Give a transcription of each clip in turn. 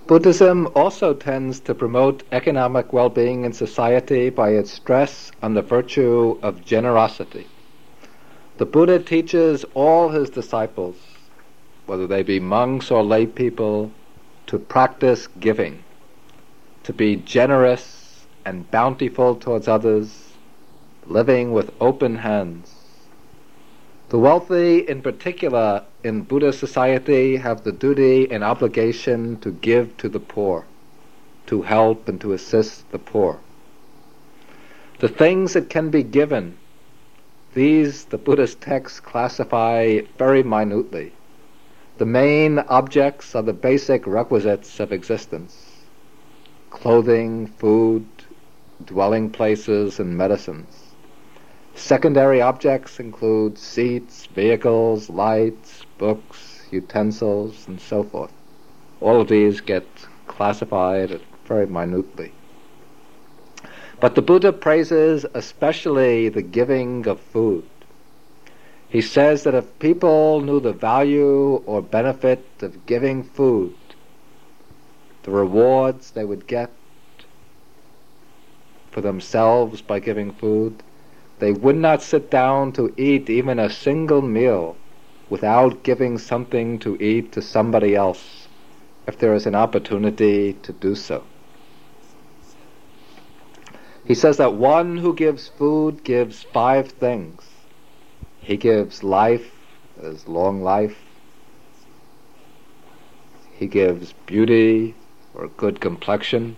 Buddhism also tends to promote economic well-being in society by its stress on the virtue of generosity. The Buddha teaches all his disciples, whether they be monks or lay people, to practice giving, to be generous and bountiful towards others, living with open hands. The wealthy, in particular, in Buddhist society, have the duty and obligation to give to the poor, to help and to assist the poor. The things that can be given, these the Buddhist texts classify very minutely. The main objects are the basic requisites of existence: clothing, food, dwelling places, and medicines. Secondary objects include seats, vehicles, lights, books, utensils, and so forth. All of these get classified very minutely. But the Buddha praises especially the giving of food. He says that if people knew the value or benefit of giving food, the rewards they would get for themselves by giving food, they would not sit down to eat even a single meal without giving something to eat to somebody else if there is an opportunity to do so. He says that one who gives food gives 5 things. He gives life, as long life. He gives beauty, or good complexion.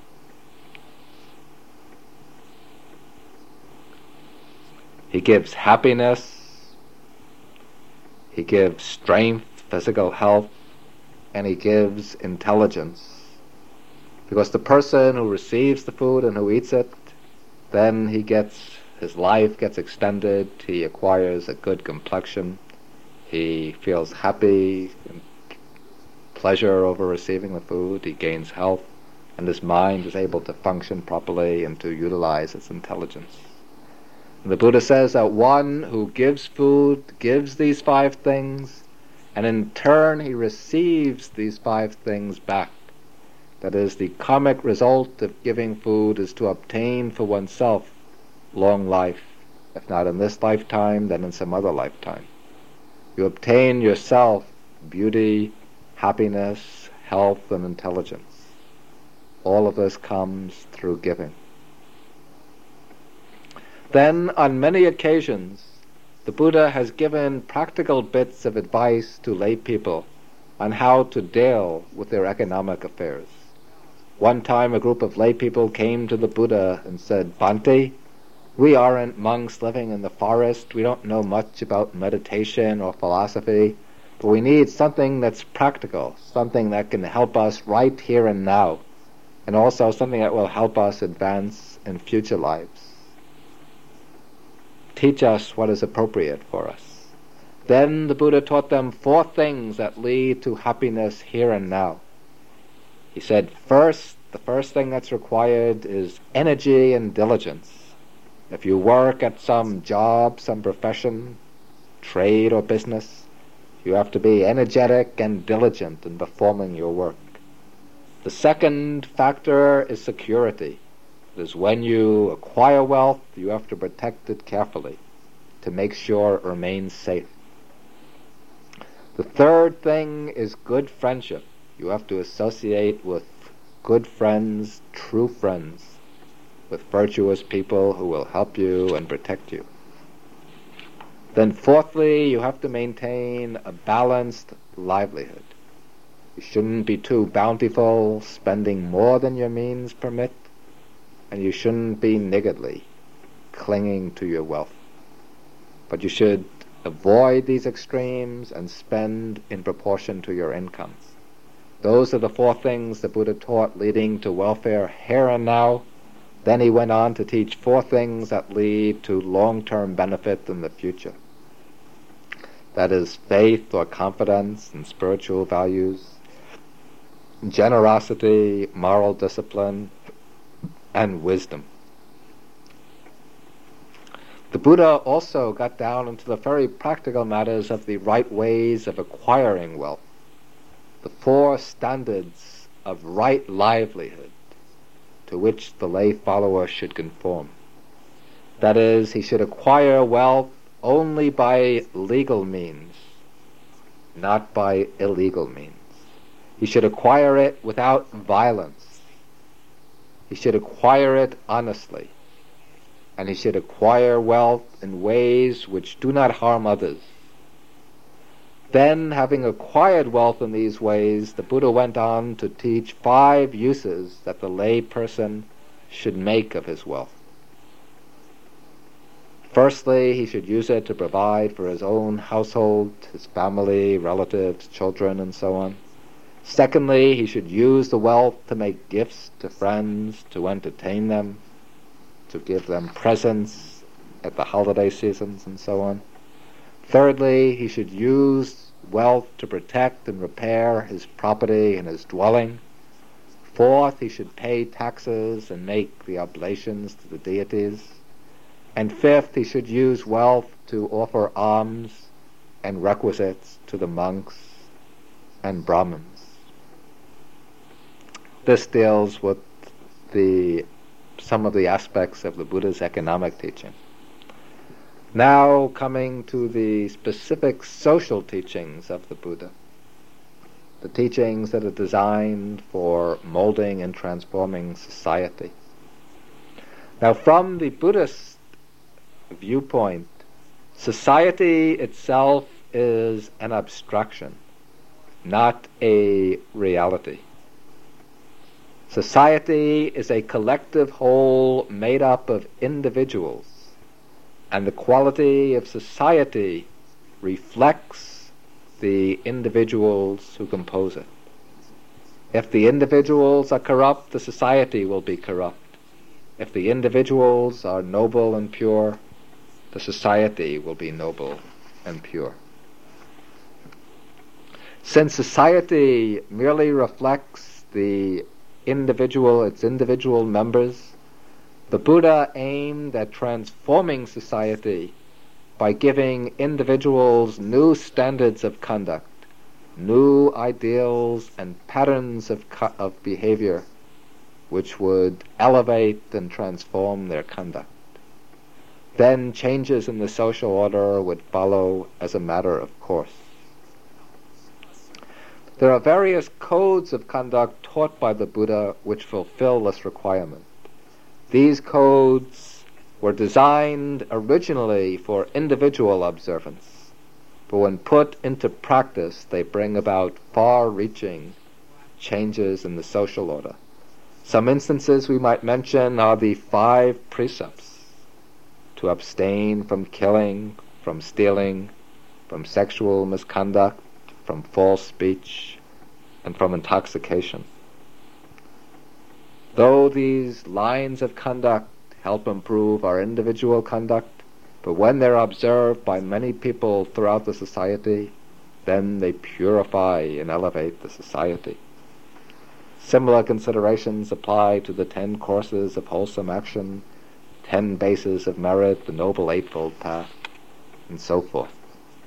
He gives happiness. He gives strength, physical health, and he gives intelligence. Because the person who receives the food and who eats it, then his life gets extended, he acquires a good complexion, he feels happy and pleasure over receiving the food, he gains health, and his mind is able to function properly and to utilize its intelligence. And the Buddha says that one who gives food gives these 5 things, and in turn he receives these 5 things back. That is, the karmic result of giving food is to obtain for oneself long life, if not in this lifetime, then in some other lifetime. You obtain yourself beauty, happiness, health, and intelligence. All of this comes through giving. Then, on many occasions, the Buddha has given practical bits of advice to lay people on how to deal with their economic affairs. One time a group of lay people came to the Buddha and said, "Bhante, we aren't monks living in the forest. We don't know much about meditation or philosophy, but we need something that's practical, something that can help us right here and now, and also something that will help us advance in future lives. Teach us what is appropriate for us." Then the Buddha taught them 4 things that lead to happiness here and now. He said, the first thing that's required is energy and diligence. If you work at some job, some profession, trade or business, you have to be energetic and diligent in performing your work. The second factor is security. It is when you acquire wealth, you have to protect it carefully to make sure it remains safe. The third thing is good friendship. You have to associate with good friends, true friends, with virtuous people who will help you and protect you. Then fourthly, you have to maintain a balanced livelihood. You shouldn't be too bountiful, spending more than your means permit, and you shouldn't be niggardly, clinging to your wealth. But you should avoid these extremes and spend in proportion to your incomes. Those are the 4 things the Buddha taught leading to welfare here and now. Then he went on to teach 4 things that lead to long-term benefit in the future. That is faith or confidence in spiritual values, generosity, moral discipline, and wisdom. The Buddha also got down into the very practical matters of the right ways of acquiring wealth. The 4 standards of right livelihood to which the lay follower should conform. That is, he should acquire wealth only by legal means, not by illegal means. He should acquire it without violence. He should acquire it honestly. And he should acquire wealth in ways which do not harm others. Then, having acquired wealth in these ways, the Buddha went on to teach 5 uses that the lay person should make of his wealth. Firstly, he should use it to provide for his own household, his family, relatives, children, and so on. Secondly, he should use the wealth to make gifts to friends, to entertain them, to give them presents at the holiday seasons, and so on. Thirdly, he should use wealth to protect and repair his property and his dwelling. Fourth, he should pay taxes and make the oblations to the deities. And fifth, he should use wealth to offer alms and requisites to the monks and Brahmins. This deals with some of the aspects of the Buddha's economic teaching. Now coming to the specific social teachings of the Buddha, the teachings that are designed for molding and transforming society. Now from the Buddhist viewpoint, society itself is an abstraction, not a reality. Society is a collective whole made up of individuals, and the quality of society reflects the individuals who compose it. If the individuals are corrupt, the society will be corrupt. If the individuals are noble and pure, the society will be noble and pure. Since society merely reflects its individual members, the Buddha aimed at transforming society by giving individuals new standards of conduct, new ideals and patterns of behavior which would elevate and transform their conduct. Then changes in the social order would follow as a matter of course. There are various codes of conduct taught by the Buddha which fulfill this requirement. These codes were designed originally for individual observance, but when put into practice, they bring about far-reaching changes in the social order. Some instances we might mention are the 5 precepts: to abstain from killing, from stealing, from sexual misconduct, from false speech, and from intoxication. Though these lines of conduct help improve our individual conduct, but when they're observed by many people throughout the society, then they purify and elevate the society. Similar considerations apply to the 10 courses of wholesome action, 10 bases of merit, the Noble Eightfold Path, and so forth.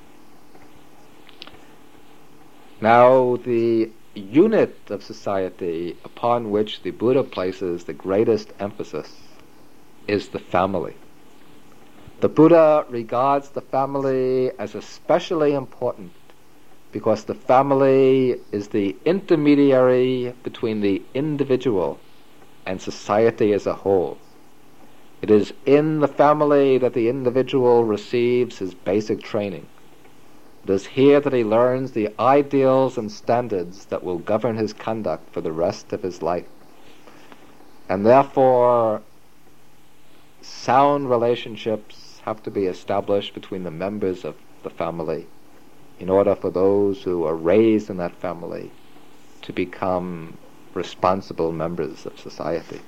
Now, the unit of society upon which the Buddha places the greatest emphasis is the family. The Buddha regards the family as especially important because the family is the intermediary between the individual and society as a whole. It is in the family that the individual receives his basic training. It is here that he learns the ideals and standards that will govern his conduct for the rest of his life. And therefore, sound relationships have to be established between the members of the family in order for those who are raised in that family to become responsible members of society.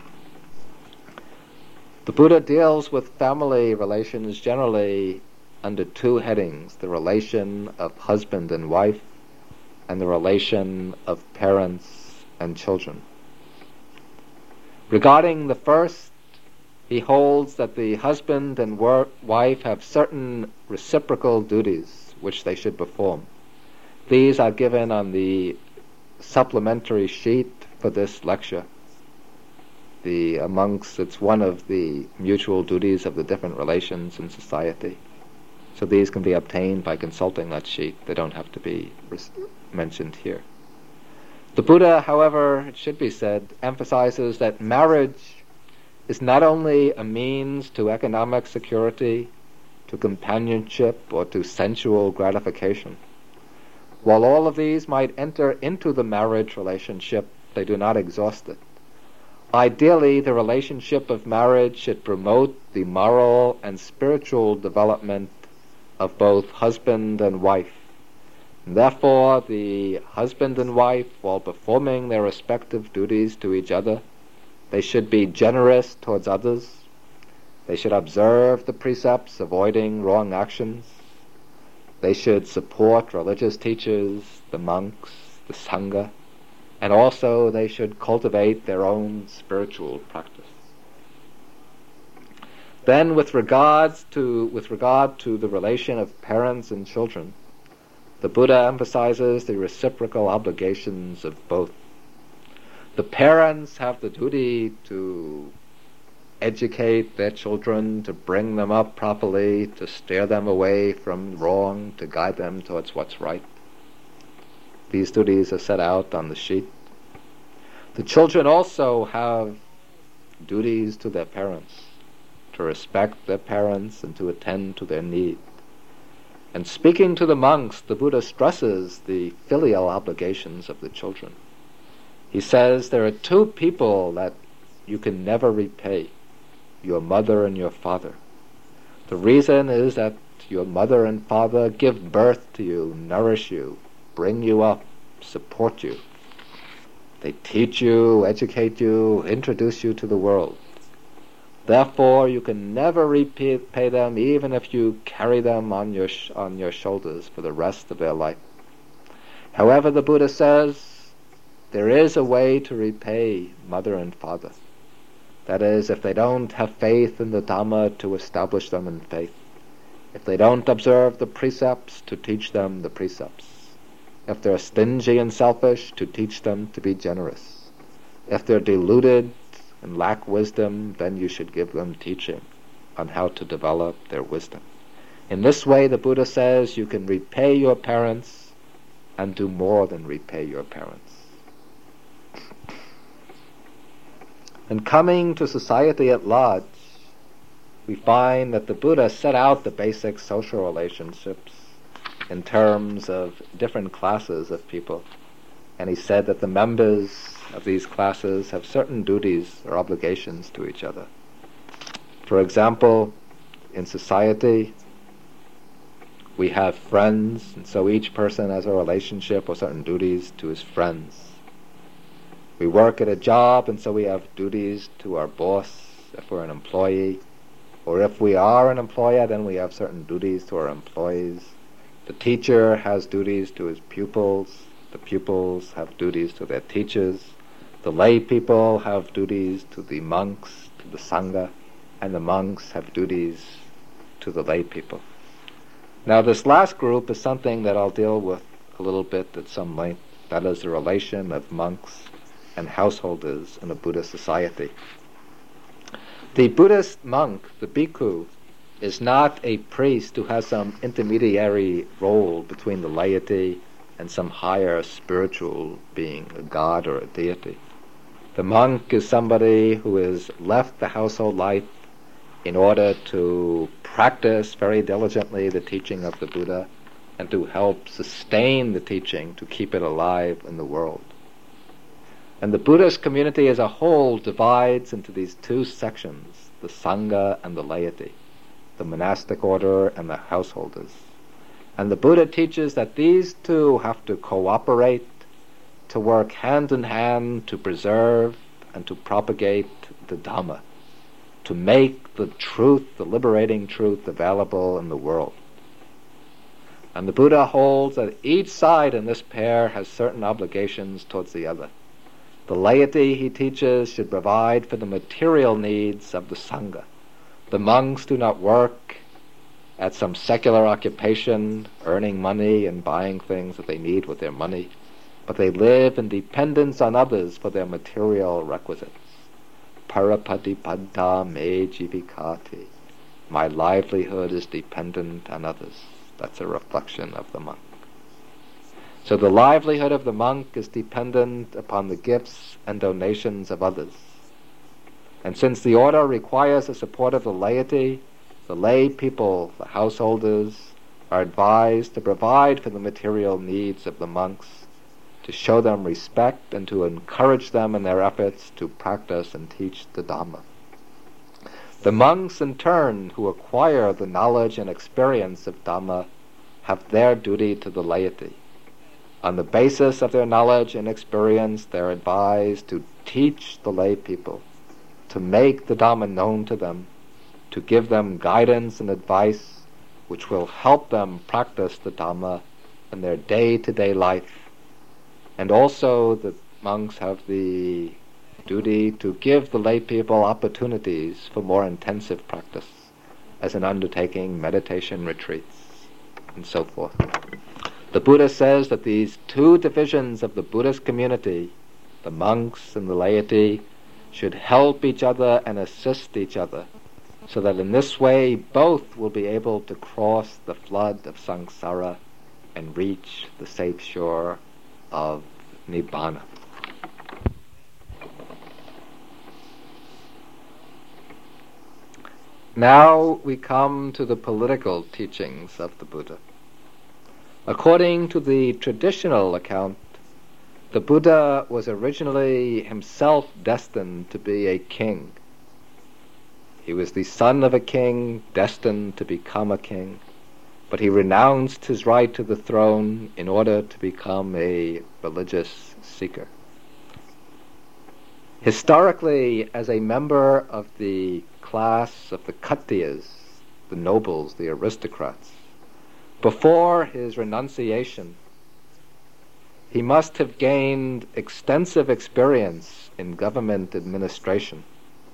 The Buddha deals with family relations generally under 2 headings: the relation of husband and wife, and the relation of parents and children. Regarding the first, he holds that the husband and wife have certain reciprocal duties which they should perform. These are given on the supplementary sheet for this lecture. It's one of the mutual duties of the different relations in society. So these can be obtained by consulting that sheet. They don't have to be mentioned here. The Buddha, however, it should be said, emphasizes that marriage is not only a means to economic security, to companionship, or to sensual gratification. While all of these might enter into the marriage relationship, they do not exhaust it. Ideally, the relationship of marriage should promote the moral and spiritual development of both husband and wife. And therefore, the husband and wife, while performing their respective duties to each other, they should be generous towards others. They should observe the precepts, avoiding wrong actions. They should support religious teachers, the monks, the Sangha, and also they should cultivate their own spiritual practice. Then with regard to the relation of parents and children, the Buddha emphasizes the reciprocal obligations of both. The parents have the duty to educate their children, to bring them up properly, to steer them away from wrong, to guide them towards what's right. These duties are set out on the sheet. The children also have duties to their parents, to respect their parents and to attend to their need. And speaking to the monks, the Buddha stresses the filial obligations of the children. He says there are two people that you can never repay, your mother and your father. The reason is that your mother and father give birth to you, nourish you, bring you up, support you. They teach you, educate you, introduce you to the world. Therefore, you can never repay them, even if you carry them on your shoulders for the rest of their life. However, the Buddha says, there is a way to repay mother and father. That is, if they don't have faith in the Dhamma, to establish them in faith. If they don't observe the precepts, to teach them the precepts. If they're stingy and selfish, to teach them to be generous. If they're deluded and lack wisdom, then you should give them teaching on how to develop their wisdom. In this way, the Buddha says, you can repay your parents and do more than repay your parents. And coming to society at large, we find that the Buddha set out the basic social relationships in terms of different classes of people. And he said that the members of these classes have certain duties or obligations to each other. For example, in society, we have friends, and so each person has a relationship or certain duties to his friends. We work at a job, and so we have duties to our boss if we're an employee. Or if we are an employer, then we have certain duties to our employees. The teacher has duties to his pupils. The pupils have duties to their teachers. The lay people have duties to the monks, to the Sangha, and the monks have duties to the lay people. Now this last group is something that I'll deal with a little bit at some length. That is the relation of monks and householders in a Buddhist society. The Buddhist monk, the bhikkhu, is not a priest who has some intermediary role between the laity and some higher spiritual being, a god or a deity. The monk is somebody who has left the household life in order to practice very diligently the teaching of the Buddha and to help sustain the teaching, to keep it alive in the world. And the Buddhist community as a whole divides into these two sections, the Sangha and the laity, the monastic order and the householders. And the Buddha teaches that these two have to cooperate, to work hand in hand to preserve and to propagate the Dhamma, to make the truth, the liberating truth, available in the world. And the Buddha holds that each side in this pair has certain obligations towards the other. The laity, he teaches, should provide for the material needs of the Sangha. The monks do not work at some secular occupation, earning money and buying things that they need with their money. but they live in dependence on others for their material requisites. Parapatipada me jivikati. My livelihood is dependent on others. That's a reflection of the monk. So the livelihood of the monk is dependent upon the gifts and donations of others. And since the order requires the support of the laity, the lay people, the householders, are advised to provide for the material needs of the monks, to show them respect and to encourage them in their efforts to practice and teach the Dhamma. The monks, in turn, who acquire the knowledge and experience of Dhamma, have their duty to the laity. On the basis of their knowledge and experience, they are advised to teach the lay people, to make the Dhamma known to them, to give them guidance and advice which will help them practice the Dhamma in their day-to-day life. And also the monks have the duty to give the lay people opportunities for more intensive practice, as in undertaking meditation retreats and so forth. The Buddha says that these two divisions of the Buddhist community, the monks and the laity, should help each other and assist each other, so that in this way both will be able to cross the flood of samsara and reach the safe shore of Nibbana. Now we come to the political teachings of the Buddha. According to the traditional account, the Buddha was originally himself destined to be a king. He was the son of a king, destined to become a king, but he renounced his right to the throne in order to become a religious seeker. Historically, as a member of the class of the Khattiyas, the nobles, the aristocrats, before his renunciation, he must have gained extensive experience in government administration.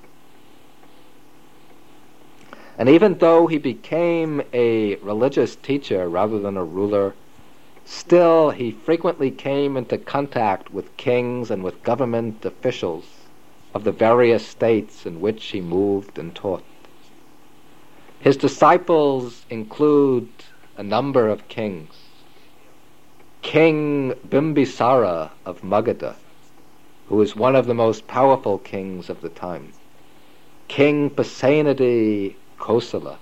And even though he became a religious teacher rather than a ruler, still he frequently came into contact with kings and with government officials of the various states in which he moved and taught. His disciples include a number of kings. King Bimbisara of Magadha, who was one of the most powerful kings of the time. King Pasenadi Kosala,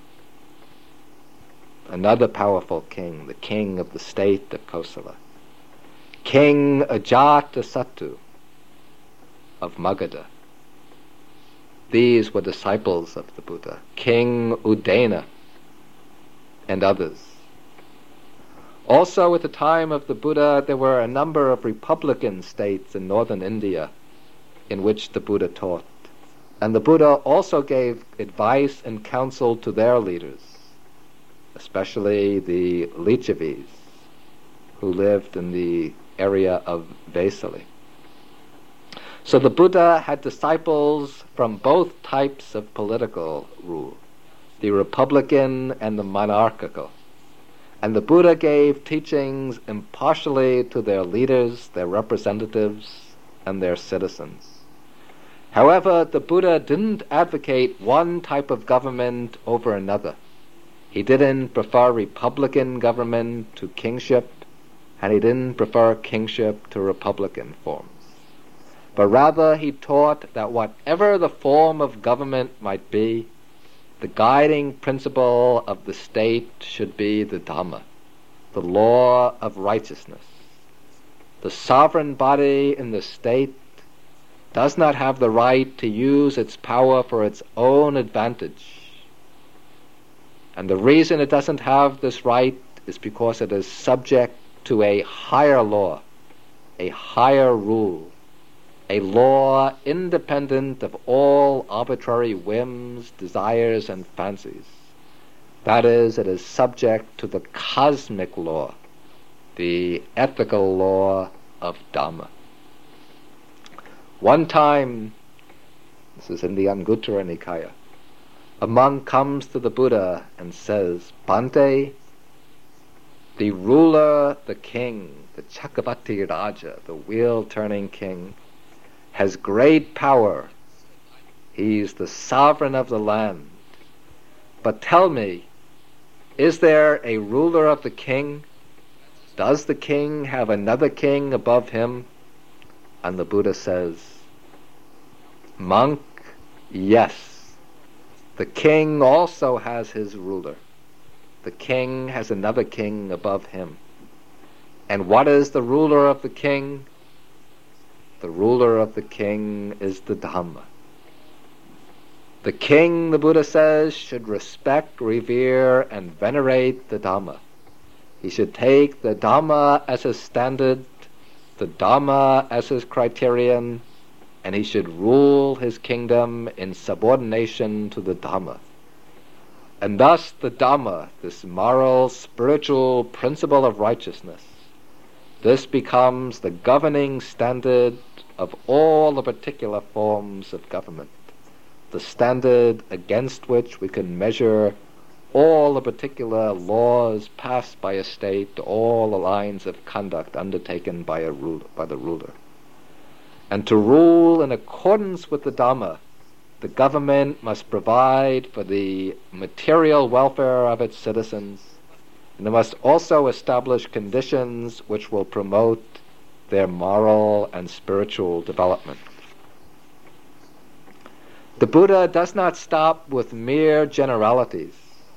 another powerful king, the king of the state of Kosala. King Ajatasattu of Magadha. These were disciples of the Buddha. King Udena and others. Also at the time of the Buddha, there were a number of republican states in northern India in which the Buddha taught. And the Buddha also gave advice and counsel to their leaders, especially the Lichavis, who lived in the area of Vesali. So the Buddha had disciples from both types of political rule, the republican and the monarchical. And the Buddha gave teachings impartially to their leaders, their representatives, and their citizens. However, the Buddha didn't advocate one type of government over another. He didn't prefer republican government to kingship, and he didn't prefer kingship to republican forms. But rather he taught that whatever the form of government might be, the guiding principle of the state should be the Dhamma, the law of righteousness. The sovereign body in the state does not have the right to use its power for its own advantage. And the reason it doesn't have this right is because it is subject to a higher law, a higher rule, a law independent of all arbitrary whims, desires, and fancies. That is, it is subject to the cosmic law, the ethical law of Dhamma. One time, this is in the Anguttara Nikaya, a monk comes to the Buddha and says, "Bhante, The ruler, the king, the Chakravarti Raja, the wheel-turning king, has great power. He's the sovereign of the land. But tell me, is there a ruler of the king? Does the king have another king above him? And the Buddha says, monk, yes. The king also has his ruler. The king has another king above him. And what is the ruler of the king? The ruler of the king is the Dhamma. The king, the Buddha says, should respect, revere, and venerate the Dhamma. He should take the Dhamma as his standard, the Dhamma as his criterion, and he should rule his kingdom in subordination to the Dhamma. And thus the Dhamma, this moral, spiritual principle of righteousness, this becomes the governing standard of all the particular forms of government, the standard against which we can measure all the particular laws passed by a state, all the lines of conduct undertaken by the ruler. And to rule in accordance with the Dhamma, the government must provide for the material welfare of its citizens, and it must also establish conditions which will promote their moral and spiritual development. The Buddha does not stop with mere generalities.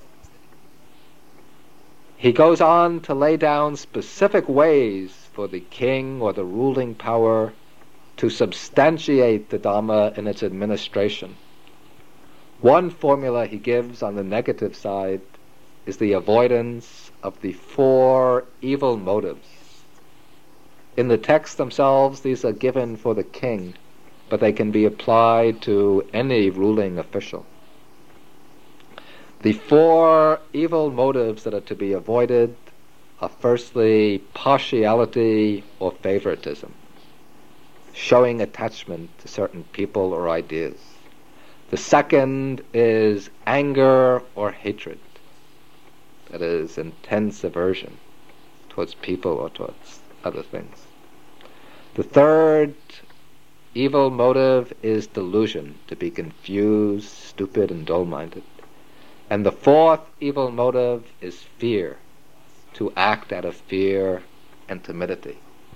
He goes on to lay down specific ways for the king or the ruling power to substantiate the Dhamma in its administration. One formula he gives on the negative side is the avoidance of the 4 evil motives. In the texts themselves, these are given for the king, but they can be applied to any ruling official. The 4 evil motives that are to be avoided are firstly partiality or favoritism, showing attachment to certain people or ideas. The second is anger or hatred, that is, intense aversion towards people or towards other things. The third evil motive is delusion, to be confused, stupid, and dull-minded. And the 4th evil motive is fear, to act out of fear and timidity.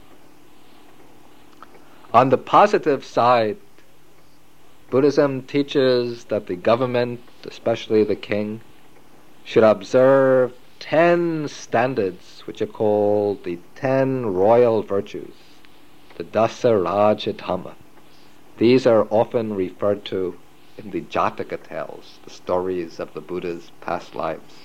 On the positive side, Buddhism teaches that the government, especially the king, should observe 10 standards which are called the 10 royal virtues, the Dasa Raja Dhamma. These are often referred to in the Jataka tales, the stories of the Buddha's past lives.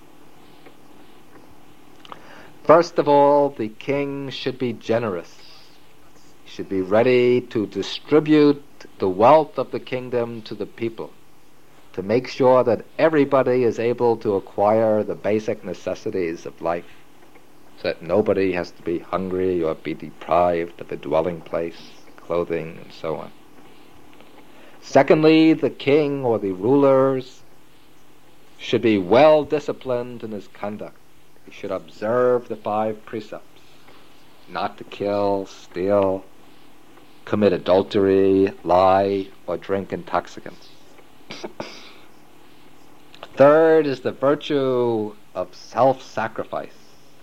First of all, the king should be generous. He should be ready to distribute the wealth of the kingdom to the people, to make sure that everybody is able to acquire the basic necessities of life, so that nobody has to be hungry or be deprived of a dwelling place, clothing, and so on. Secondly, the king or the rulers should be well disciplined in his conduct. He should observe the 5 precepts: not to kill, steal, commit adultery, lie, or drink intoxicants. Third is the virtue of self-sacrifice.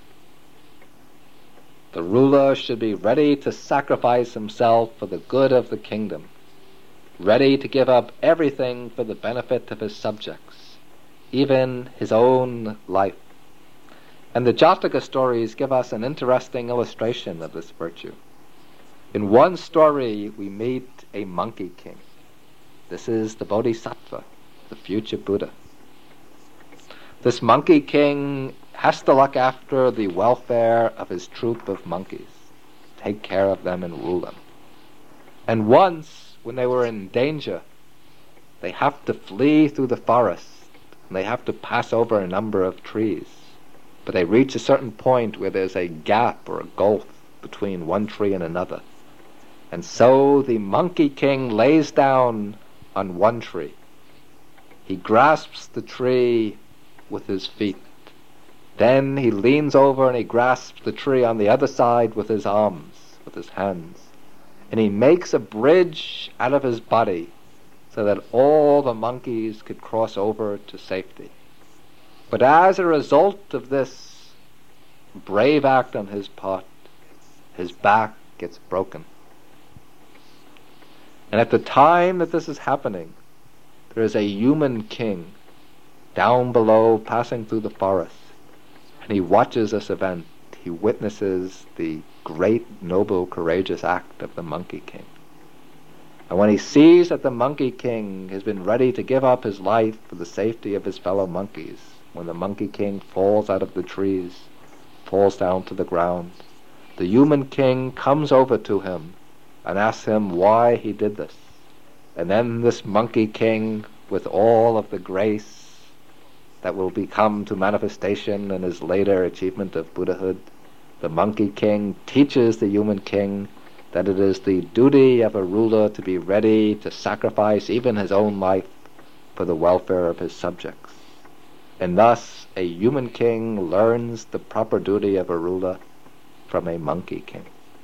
The ruler should be ready to sacrifice himself for the good of the kingdom, ready to give up everything for the benefit of his subjects, even his own life. And the Jataka stories give us an interesting illustration of this virtue. In one story, we meet a monkey king. This is the Bodhisattva, the future Buddha. This monkey king has to look after the welfare of his troop of monkeys, take care of them and rule them. And once, when they were in danger, they have to flee through the forest, and they have to pass over a number of trees. But they reach a certain point where there's a gap or a gulf between one tree and another. And so the monkey king lays down on one tree. He grasps the tree with his feet, Then he leans over and he grasps the tree on the other side with his arms, with his hands. And he makes a bridge out of his body so that all the monkeys could cross over to safety. But as a result of this brave act on his part, his back gets broken. And at the time that this is happening, there is a human king down below passing through the forest. And he watches this event. He witnesses the great, noble, courageous act of the Monkey King. And when he sees that the Monkey King has been ready to give up his life for the safety of his fellow monkeys, when the Monkey King falls out of the trees, falls down to the ground, the human king comes over to him and asks him why he did this. And then this Monkey King, with all of the grace that will become to manifestation in his later achievement of Buddhahood, the Monkey King teaches the human king that it is the duty of a ruler to be ready to sacrifice even his own life for the welfare of his subjects. And thus a human king learns the proper duty of a ruler from a Monkey King.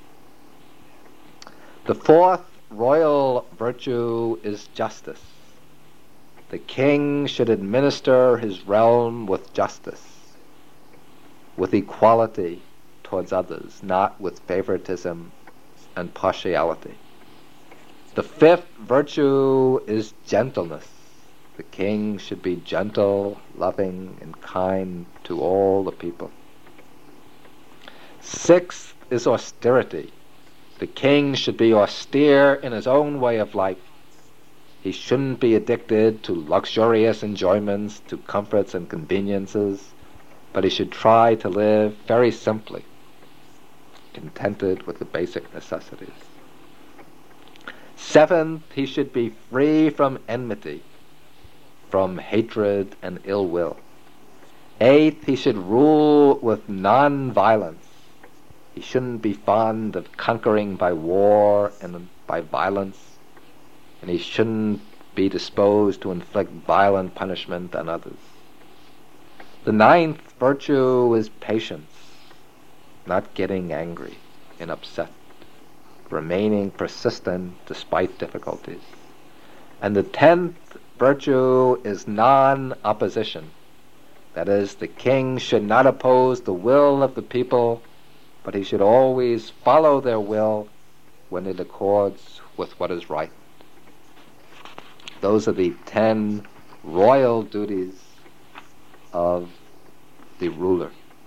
The fourth royal virtue is justice. The king should administer his realm with justice, with equality towards others, not with favoritism and partiality. The fifth virtue is gentleness. The king should be gentle, loving, and kind to all the people. Sixth is austerity. The king should be austere in his own way of life. He shouldn't be addicted to luxurious enjoyments, to comforts and conveniences, but he should try to live very simply, contented with the basic necessities. Seventh, he should be free from enmity, from hatred and ill will. Eighth, he should rule with non-violence. He shouldn't be fond of conquering by war and by violence, and he shouldn't be disposed to inflict violent punishment on others. The ninth virtue is patience, not getting angry and upset, remaining persistent despite difficulties. And the 10th virtue is non-opposition. That is, the king should not oppose the will of the people, but he should always follow their will when it accords with what is right. Those are the 10 royal duties of the ruler.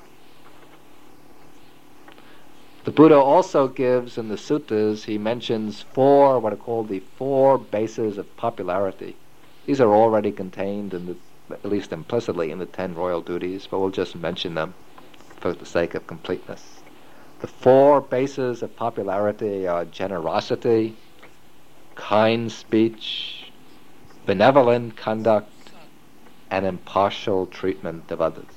The Buddha also gives in the suttas, he mentions four, what are called the 4 bases of popularity. These are already contained in the, at least implicitly, in the 10 royal duties, but we'll just mention them for the sake of completeness. The 4 bases of popularity are generosity, kind speech, benevolent conduct, and impartial treatment of others.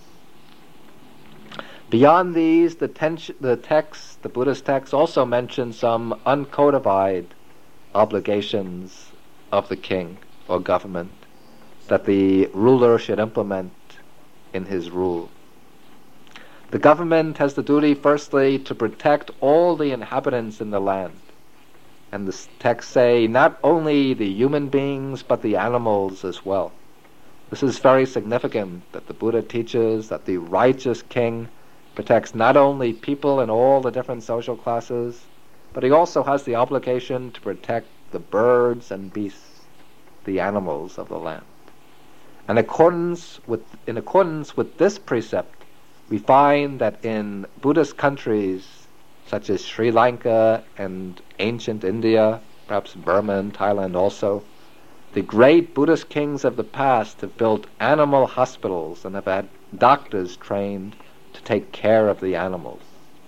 Beyond these, the Buddhist text also mentions some uncodified obligations of the king or government that the ruler should implement in his rule. The government has the duty, firstly, to protect all the inhabitants in the land. And the texts say not only the human beings, but the animals as well. This is very significant that the Buddha teaches that the righteous king protects not only people in all the different social classes, but he also has the obligation to protect the birds and beasts, the animals of the land. And in accordance with this precept, we find that in Buddhist countries such as Sri Lanka and ancient India, perhaps Burma and Thailand also, the great Buddhist kings of the past have built animal hospitals and have had doctors trained to take care of the animals.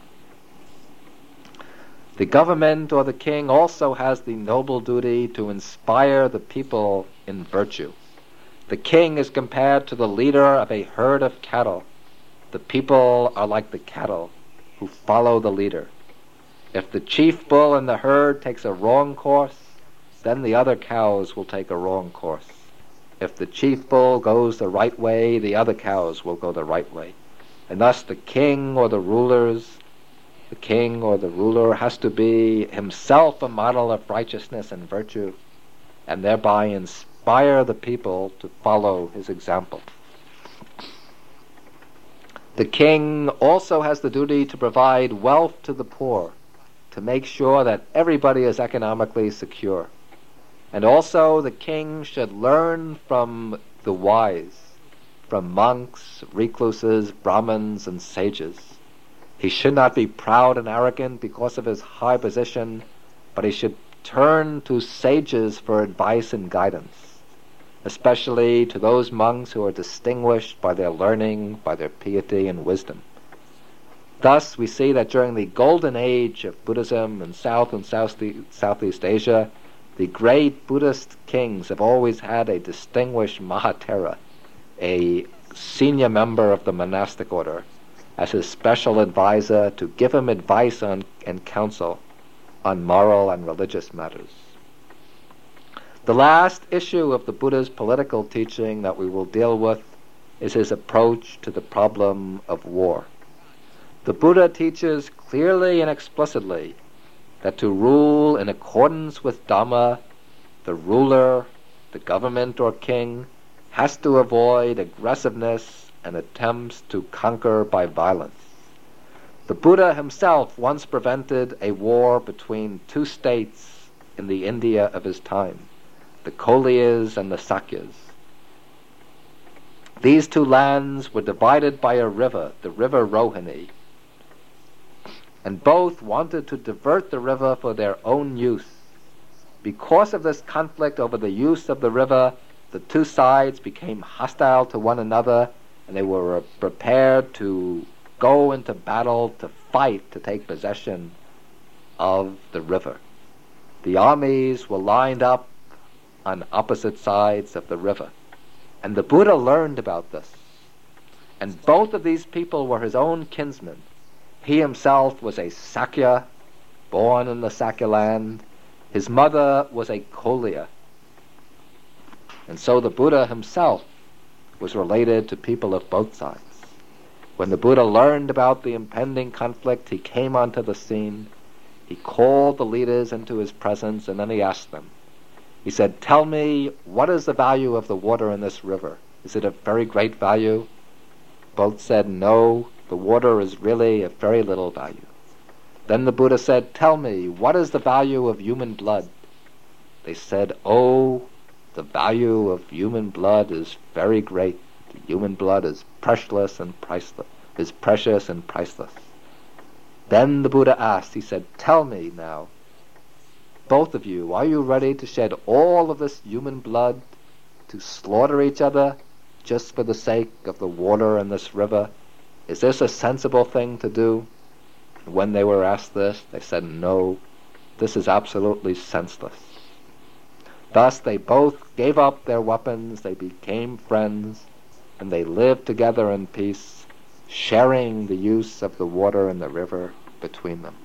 The government or the king also has the noble duty to inspire the people in virtue. The king is compared to the leader of a herd of cattle. The people are like the cattle who follow the leader. If the chief bull in the herd takes a wrong course, then the other cows will take a wrong course. If the chief bull goes the right way, the other cows will go the right way. And thus the king or the ruler has to be himself a model of righteousness and virtue, and thereby inspire the people to follow his example. The king also has the duty to provide wealth to the poor, to make sure that everybody is economically secure. And also the king should learn from the wise, from monks, recluses, Brahmins, and sages. He should not be proud and arrogant because of his high position, but he should turn to sages for advice and guidance, especially to those monks who are distinguished by their learning, by their piety and wisdom. Thus, we see that during the golden age of Buddhism in South and Southeast Asia, the great Buddhist kings have always had a distinguished Mahathera, a senior member of the monastic order, as his special advisor to give him advice on and counsel on moral and religious matters. The last issue of the Buddha's political teaching that we will deal with is his approach to the problem of war. The Buddha teaches clearly and explicitly that to rule in accordance with Dhamma, the ruler, the government or king, has to avoid aggressiveness and attempts to conquer by violence. The Buddha himself once prevented a war between two states in the India of his time, the Koliyas and the Sakyas. These two lands were divided by a river, the river Rohini, and both wanted to divert the river for their own use. Because of this conflict over the use of the river, the two sides became hostile to one another, and they were prepared to go into battle to fight to take possession of the river. The armies were lined up on opposite sides of the river, and the Buddha learned about this. And both of these people were his own kinsmen. He himself was a Sakya, born in the Sakya land. His mother was a Koliya. And so the Buddha himself was related to people of both sides. When the Buddha learned about the impending conflict, he came onto the scene. He called the leaders into his presence, and then he asked them. He said, "Tell me, what is the value of the water in this river? Is it of very great value?" Both said, "No, the water is really of very little value." Then the Buddha said, "Tell me, what is the value of human blood?" They said, "Oh, the value of human blood is very great. Human blood is precious and priceless. Then the Buddha asked, he said, "Tell me now, both of you, are you ready to shed all of this human blood to slaughter each other just for the sake of the water in this river? Is this a sensible thing to do?" When they were asked this, they said, "No, this is absolutely senseless." Thus they both gave up their weapons, they became friends, and they lived together in peace, sharing the use of the water in the river between them.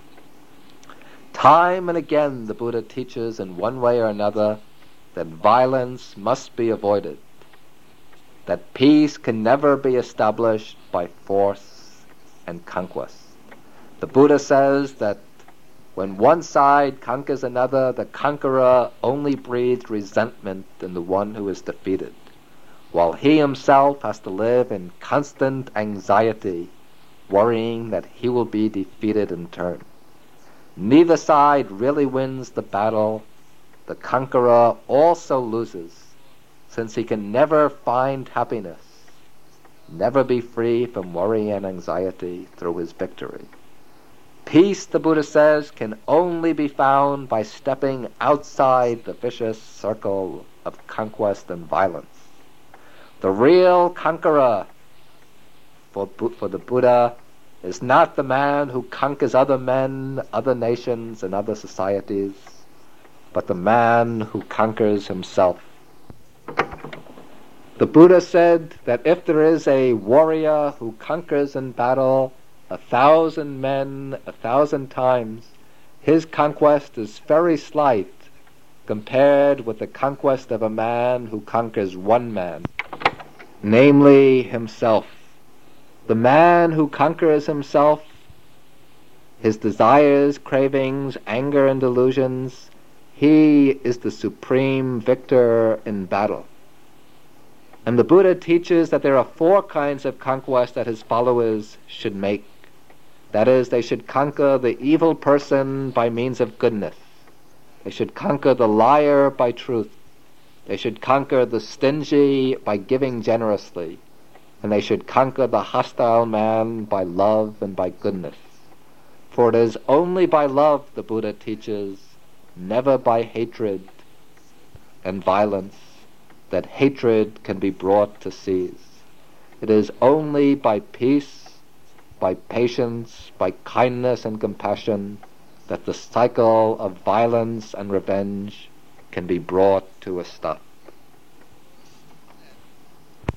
Time and again the Buddha teaches in one way or another that violence must be avoided, that peace can never be established by force and conquest. The Buddha says that when one side conquers another, the conqueror only breeds resentment in the one who is defeated, while he himself has to live in constant anxiety, worrying that he will be defeated in turn. Neither side really wins the battle. The conqueror also loses, since he can never find happiness, never be free from worry and anxiety through his victory. Peace, the Buddha says, can only be found by stepping outside the vicious circle of conquest and violence. The real conqueror for the Buddha is not the man who conquers other men, other nations, and other societies, but the man who conquers himself. The Buddha said that if there is a warrior who conquers in battle 1,000 men 1,000 times, his conquest is very slight compared with the conquest of a man who conquers one man, namely himself. The man who conquers himself, his desires, cravings, anger, and delusions, he is the supreme victor in battle. And the Buddha teaches that there are 4 kinds of conquest that his followers should make. That is, they should conquer the evil person by means of goodness. They should conquer the liar by truth. They should conquer the stingy by giving generously. And they should conquer the hostile man by love and by goodness. For it is only by love, the Buddha teaches, never by hatred and violence, that hatred can be brought to cease. It is only by peace, by patience, by kindness and compassion, that the cycle of violence and revenge can be brought to a stop.